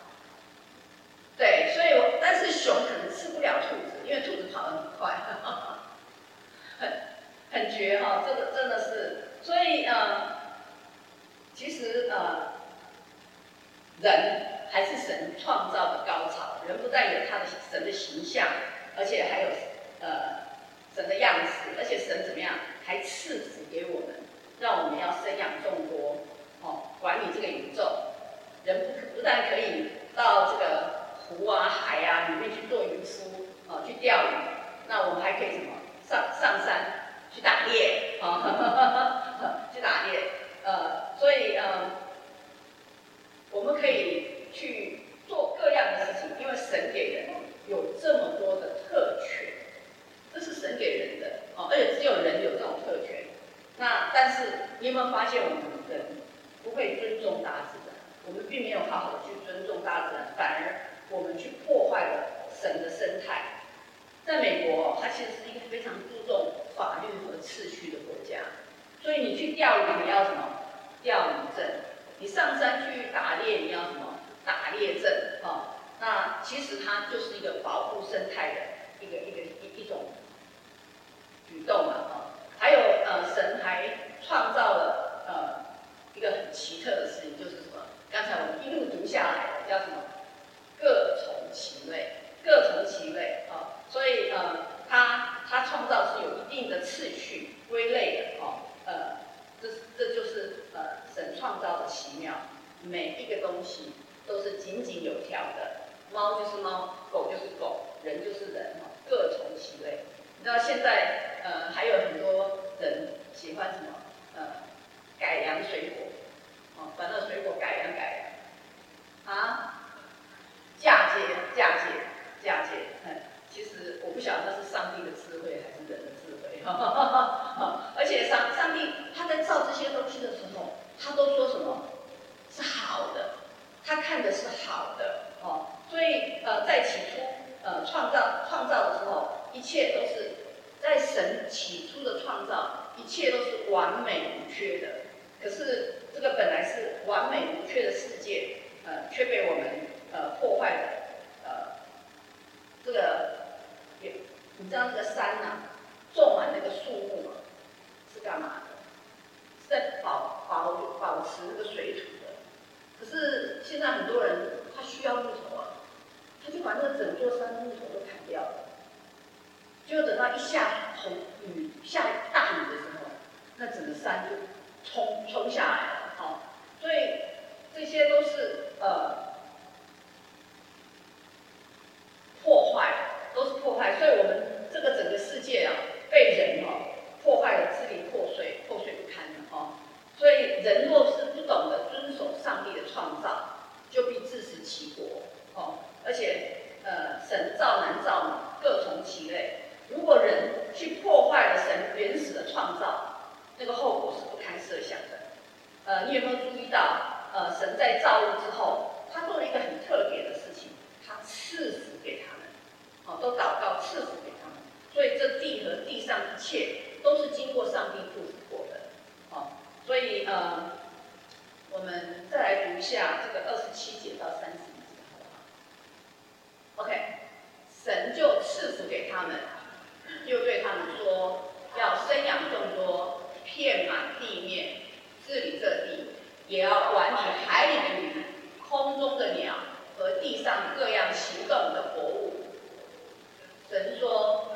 对，所以我但是熊可能吃不了兔子，因为兔子跑得很快，呵呵很很绝哈、哦，这个真的是。所以呃，其实呃，人还是神创造的高潮，人不但有他的神的形象，而且还有呃。神的样子，而且神怎么样，还赐福给我们，让我们要生养众多，哦，管理这个宇宙。人不不但可以到这个湖啊、海啊里面去做渔夫，哦，去钓鱼，那我们还可以什么？上上山去打猎，哦，去打猎，呃，所以呃，我们可以去做各样的事情，因为神给人有这么多的特权。这是神给人的哦，而且只有人有这种特权。那但是你有没有发现，我们人不会尊重大自然？我们并没有好好的去尊重大自然，反而我们去破坏了神的生态。在美国，它其实是一个非常注重法律和秩序的国家，所以你去钓鱼，你要什么？钓鱼证；你上山去打猎，你要什么？打猎证。哦，那其实它就是一个保护生态的一个一个一一种。举动嘛，啊，还有呃，神还创造了呃一个很奇特的事情，就是什么？刚才我们一路读下来的，叫什么？各从其类，各从其类啊。所以呃，他他创造是有一定的次序归类的哦。呃，这这就是呃神创造的奇妙，每一个东西都是井井有条的。猫就是猫，狗就是狗，人就是人哈，各从其类。你知道现在呃还有很多人喜欢什么呃改良水果，哦，把那个水果改良改良，啊，嫁接嫁接嫁接，嗯，其实我不晓得那是上帝的智慧还是人的智慧，哈哈哈哈，而且上上帝他在造这些东西的时候，他都说什么是好的，他看的是好的哦，所以呃在起初呃创造创造的时候。一切都是在神起初的创造，一切都是完美无缺的。可是这个本来是完美无缺的世界，呃，却被我们呃破坏了。呃，这个也，你知道这个山呐、啊，种满那个树木啊，是干嘛的？是在保保保持那个水土的。可是现在很多人他需要木头啊，他就把那个整座山的木头都砍掉了。就等到一下下大雨的时候，那整个山就冲冲下来了，哦，所以这些都是呃破坏，都是破坏，所以我们这个整个世界啊，被人哦破坏的支离破碎，破碎不堪了哦。所以人若是不懂得遵守上帝的创造，就必自食其果哦。而且呃，神造男造女，各从其类。如果人去破坏了神原始的创造，那个后果是不堪设想的。呃，你有没有注意到，呃，神在造物之后，他做了一个很特别的事情，他赐福给他们，哦，都祷告赐福给他们。所以这地和地上一切都是经过上帝祝福过的，哦，所以呃，我们再来读一下这个二十七节到三十一节，好不好 ？OK， 神就赐福给他们，又对他们说，要生养众多，遍满地面，治理这地，也要管理海里的鱼、空中的鸟和地上各样行动的活物。神说，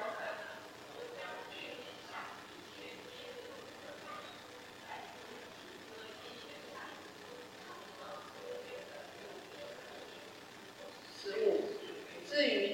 十五，至于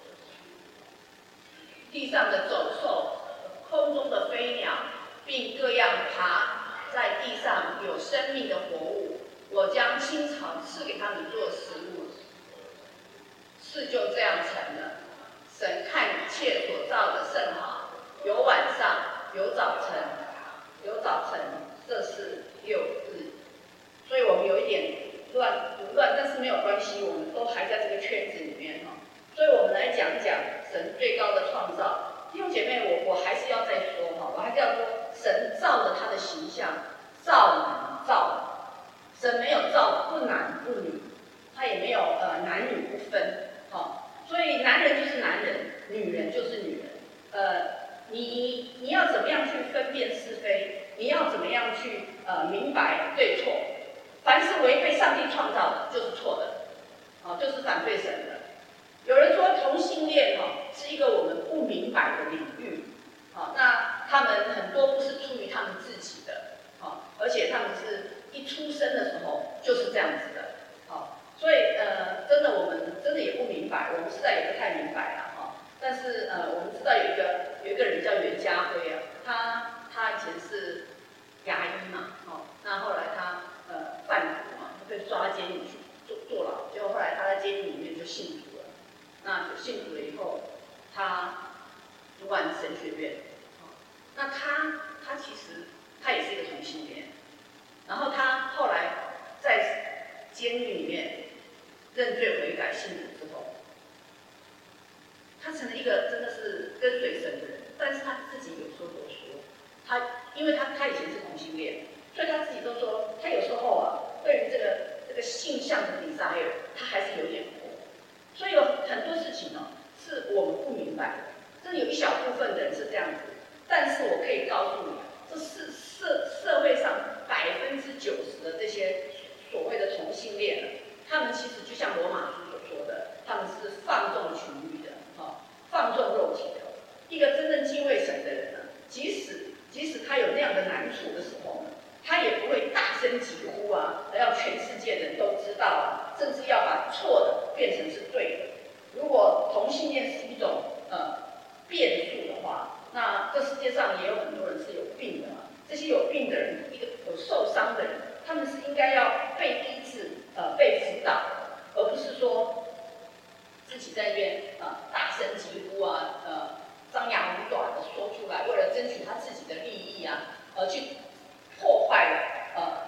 地上的走兽、空中的飞鸟，并各样爬在地上有生命的活物，我将青草赐给他们做食物。事就这样成了。神看一切所造的甚好，有晚上，有早晨，有早晨，这是六日。所以我们有一点乱不乱，但是没有关系，我们都还在这个圈子里面哈。所以我们来讲讲神最高的创造。弟兄姐妹，我我还是要再说哈，我还是要说，神造了他的形象，造男造女，神没有造不男不女，他也没有呃男女不分，哈。所以男人就是男人，女人就是女人。呃，你你要怎么样去分辨是非？你要怎么样去呃明白对错？凡是违背上帝创造的，就是错的，哦，就是反对神的。有人说同性恋哦是一个我们不明白的领域，哦，那他们很多不是出于他们自己的，哦，而且他们是一出生的时候就是这样子的，哦。所以呃，真的我们真的也不明白，我们实在也不太明白啦，哈、哦。但是呃，我们知道有一个有一个人叫袁家辉啊，他他以前是牙医嘛，哦，那后来他呃贩毒嘛，被抓监狱去坐坐牢，结果后来他在监狱里面就信主了。那信主了以后，他读完神学院，哦，那他他其实他也是一个同性恋，然后他后来在监狱里面认罪悔改信主之后，他成了一个真的是跟随神的人。但是他自己有说过说，他因为他他以前是同性恋，所以他自己都说，他有时候啊，对于这个这个性向的 desire， 他还是有点破。所以有很多事情哦，是我们不明白的。真的有一小部分的人是这样子，但是我可以告诉你，这是社社会上百分之九十的这些所谓的同性恋呢，他们其实就像罗马书所说的，他们是放纵情欲的，哦，放纵肉体的。一个真正敬畏神的人呢，即使即使他有那样的难处的时候呢，他也不会大声疾呼啊，要全世界的人都知道啊，甚至要把错的变成是对的。如果同性恋是一种呃变数的话，那这世界上也有很多人是有病的嘛。这些有病的人，一个有受伤的人，他们是应该要被医治、呃被辅导，而不是说自己在那边呃大声疾呼啊，呃张牙舞爪的说出来，为了争取他自己的利益啊，而去破坏了呃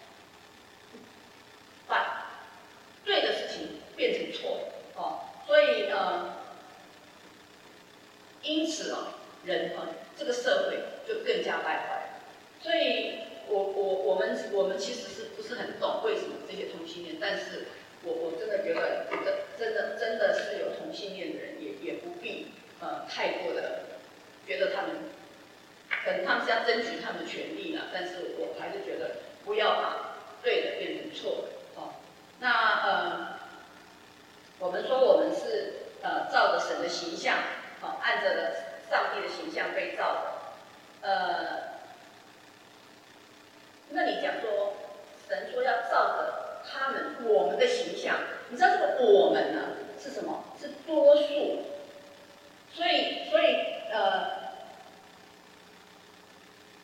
把对的事情变成错的哦。所以呃，因此啊，人啊，这个社会就更加败坏。所以我我我们我们其实是不是很懂为什么这些同性恋？但是我我真的觉得，真的真的是有同性恋的人也也不必呃太过的觉得他们，可能他们是要争取他们的权利了，但是我还是觉得不要把对的变成错的哦。那呃，我们说我们是呃照着神的形象，哦，按着的上帝的形象被造的。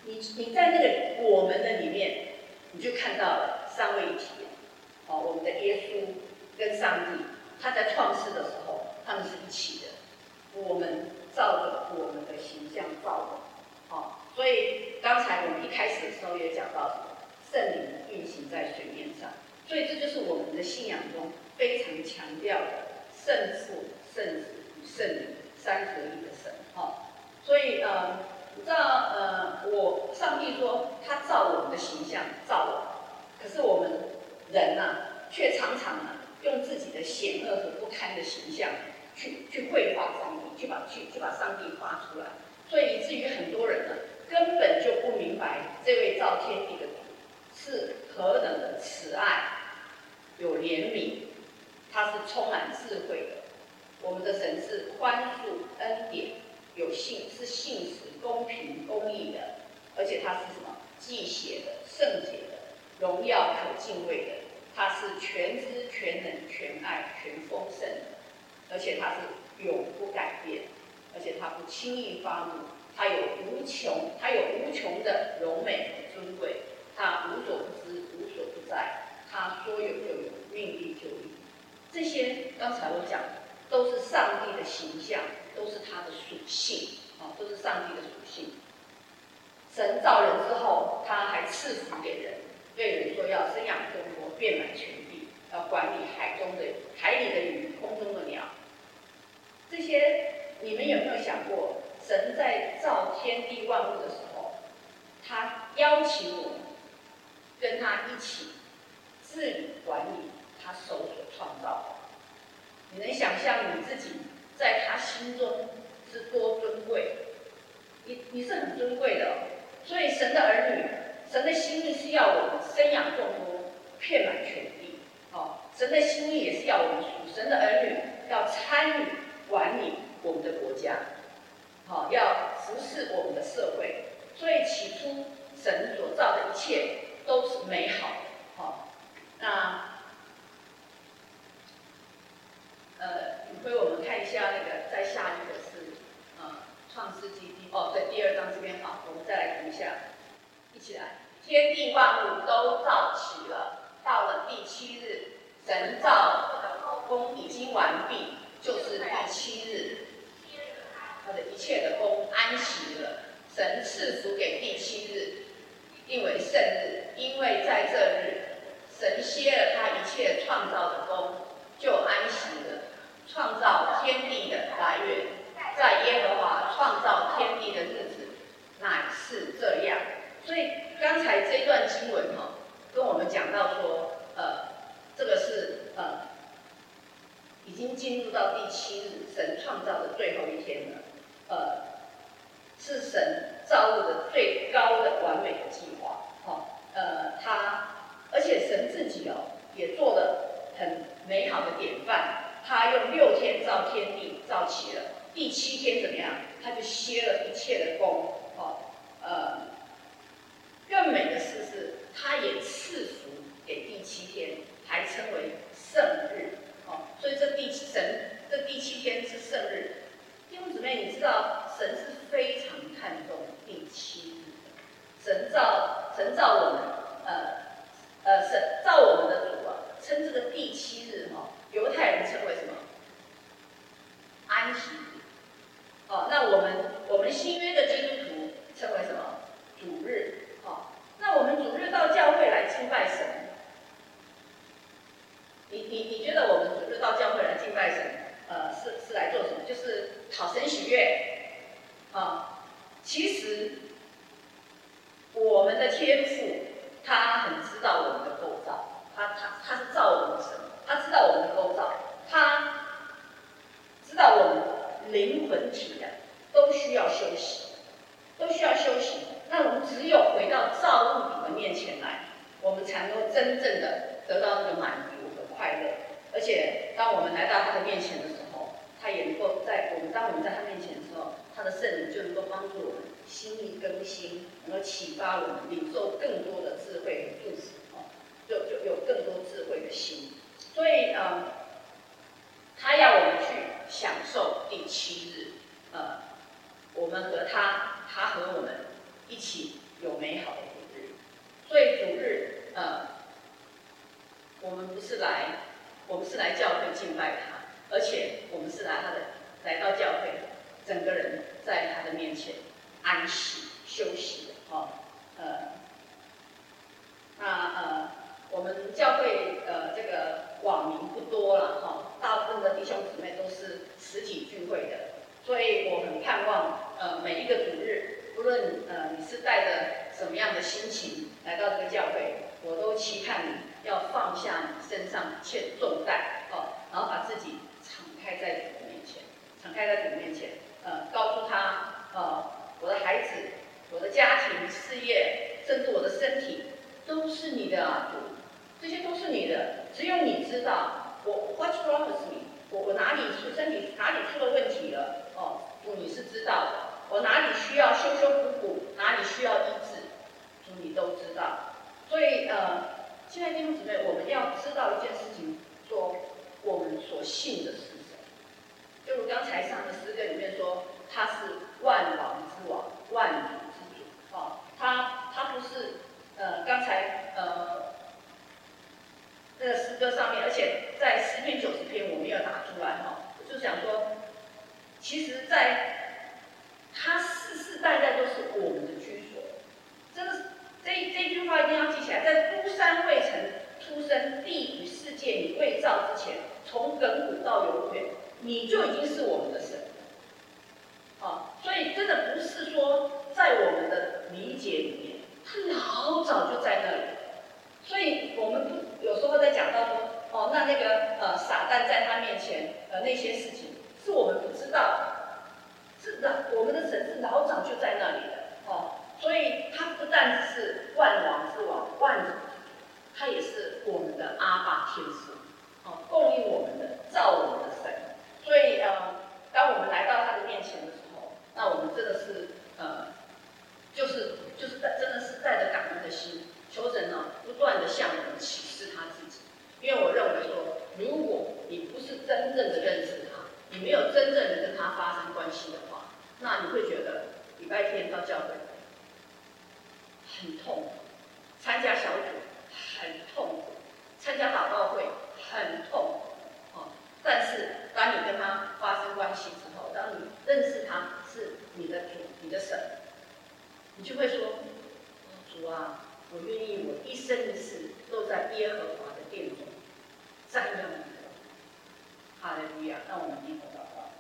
你你在那个我们的里面，你就看到了三位一体。哦，我们的耶稣跟上帝，他在创世的时候，他们是一起的。我们照着我们的形象造的。哦，所以刚才我们一开始的时候也讲到什么？圣灵运行在水面上。所以这就是我们的信仰中非常强调的圣父、圣子与圣灵三合一的神。哦，所以呃，你知道呃，我上帝说他造我们的形象造我们，可是我们人呐、啊，却常常啊用自己的险恶和不堪的形象去去绘画上帝，去把去去把上帝画出来，所以以至于很多人呢、啊、根本就不明白这位造天地的主是何等的慈爱。有怜悯，他是充满智慧的。我们的神是宽恕、恩典，有信是信实、公平、公义的，而且他是什么？忌邪的、圣洁的、荣耀可敬畏的。他是全知、全能、全爱、全丰盛的，而且他是永不改变，而且他不轻易发怒。他有无穷，他有无穷的柔美和尊贵，他无所不知、无所不在。他说有就有，命立就立。这些刚才我讲的都是上帝的形象，都是他的属性，啊，都是上帝的属性。神造人之后，他还赐福给人，对人说要生养众多，遍满全地，要管理海中的海里的鱼，空中的鸟。这些你们有没有想过，神在造天地万物的时候，他邀请我们跟他一起治理管理他手所创造的。你能想象你自己在他心中是多尊贵？你你是很尊贵的、哦。所以神的儿女，神的心意是要我们生养众多，遍满全地。哦，神的心意也是要我们属神的儿女要参与管理我们的国家，好、哦，要服侍我们的社会。所以起初神所造的一切都是美好的。好、哦，那呃，回我们看一下那个在下一个是呃创世纪第哦对第二章这边好，我们再来读一下，一起来。天地万物都造齐了，到了第七日，神造工已经完毕，就是第七日，他的一切的工安息了。神赐福给第七日，定为圣日，因为在这日，神歇了他一切创造的工，就安息了。创造天地的来源，在耶和华创造天地的日子，乃是这样。所以刚才这段经文哈、哦，跟我们讲到说，呃，这个是呃，已经进入到第七日，神创造的最后一天了，呃，是神造物的最高的完美的计划，哈、哦，呃，他，而且神自己哦，也做了很美好的典范。他用六天造天地，造齐了。第七天怎么样？他就歇了一切的工。哦，呃，更美的事是，他也赐福给第七天，还称为圣日。哦，所以这第七神这第七天是圣日。弟兄姊妹，你知道神是非常看重第七日的。神造神造我们，呃呃，神造我们的主啊，称这个第七日哈。哦，犹太人称为什么？安息日。哦，那我们我们新约的基督徒称为什么？主日。哦，那我们主日到教会来敬拜神，你你你觉得我们主日到教会来敬拜神，呃，是是来做什么？就是讨神喜悦。啊、哦，其实我们的天父他很知道我们的构造，他他他是造我们的神。他知道我们的构造，他知道我们灵魂体啊都需要休息，都需要休息。那我们只有回到造物主的面前来，我们才能够真正的得到那个满足和快乐。而且，当我们来到他的面前的时候，他也能够在我们当我们在他面前的时候，他的圣灵就能够帮助我们心意更新，能够启发我们领受更多的智慧和祝福哦，就就有更多智慧的心。所以，嗯，他要我们去享受第七日，呃，我们和他，他和我们一起有有美好的主日。所以主日，呃，我们不是来，我们是来教会敬拜他，而且我们是来他的，来到教会，整个人在他的面前安息休息的，哦，呃，那呃，我们教会呃这个网民不多了，哈、哦，大部分的弟兄姊妹都是实体聚会的，所以我很盼望，呃，每一个主日，不论呃你是带着什么样的心情来到这个教会，我都期盼你要放下你身上一切重担，哦，然后把自己敞开在主的面前，敞开在主的面前，呃，告诉他，呃，我的孩子，我的家庭、事业，甚至我的身体，都是你的啊，主，这些都是你的，只有你知道我 What's wrong with me？ 我我哪里出身体哪里出了问题了？哦，主你是知道的，我哪里需要修修补补，哪里需要医治，主你都知道。所以呃，亲爱的弟兄姊妹，我们要知道一件事情，说我们所信的是谁。就如刚才上的诗歌里面说，他是万王之王，万主之主。哦，他他不是呃刚才呃那个诗歌上面，而且在诗篇九十篇我没有打出来哈、哦，我就想说，其实在他世世代代都是我们的居所，真的是这这句话一定要记起来，在诸山未曾出生，地与世界你未造之前，从亘古到永远，你就已经是我们的神。啊，所以真的不是说在我们的理解里面，他老早就在那里。所以我们不有时候在讲到说，哦，那那个呃撒旦在他面前呃那些事情，是我们不知道的，是的，我们的神是老早就在那里的。哦，所以他不但只是万王之王、万主之主，他也是我们的阿爸天父，哦，供应我们的、造我们的神。所以呃，当我们来到他的面前的时候，那我们真的是呃，就是就是带真的是带着感恩的心，求神呢不断的向我们启示他自己。因为我认为说，如果你不是真正的认识他，你没有真正的跟他发生关系的话，那你会觉得礼拜天到教会很痛苦，参加小组很痛苦，参加祷告会很痛苦。哦，但是当你跟他发生关系之后，当你认识他是你的主、你的神，你就会说：哦，主啊，我愿意我一生一世都在耶和华的殿中瞻仰你的。哈利路亚！让我们低头祷告。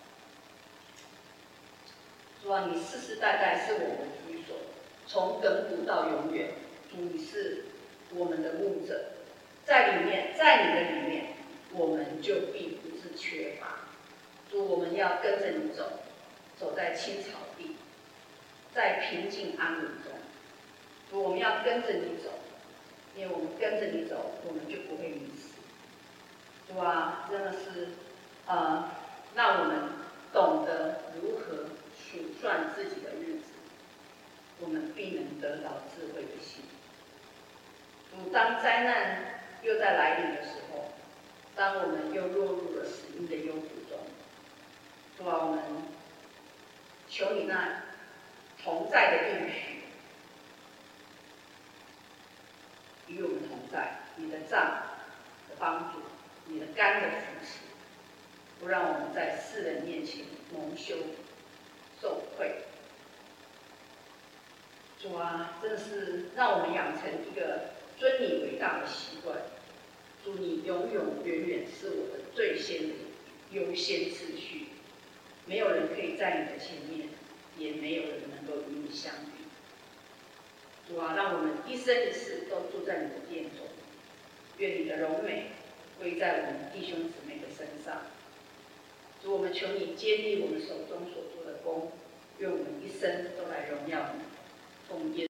主啊，你世世代代是我们的居所，从亘古到永远。主，你是我们的牧者，在里面，在你的里面，我们就必不致缺乏。主，我们要跟着你走，走在青草地，在平静安稳中。主，我们要跟着你走，因为我们跟着你走，我们就不会迷失。主啊，真的是，呃，让我们懂得如何数算自己的日子，我们必能得到智慧的心。主，当灾难又在来临的时候，当我们又落入了死荫的幽谷中，主啊，我们求你那同在的应许与我们同在，你的杖的帮助，你的竿的扶持，不让我们在世人面前蒙羞受愧。主啊，真的是让我们养成一个尊你为大的习惯。主，你永永远远是我的最先的优先次序，没有人可以在你的前面，也没有人能够与你相比。主啊，让我们一生一世都住在你的殿中，愿你的荣美归在我们弟兄姊妹的身上。主，我们求你接力我们手中所做的功，愿我们一生都来荣耀你。奉耶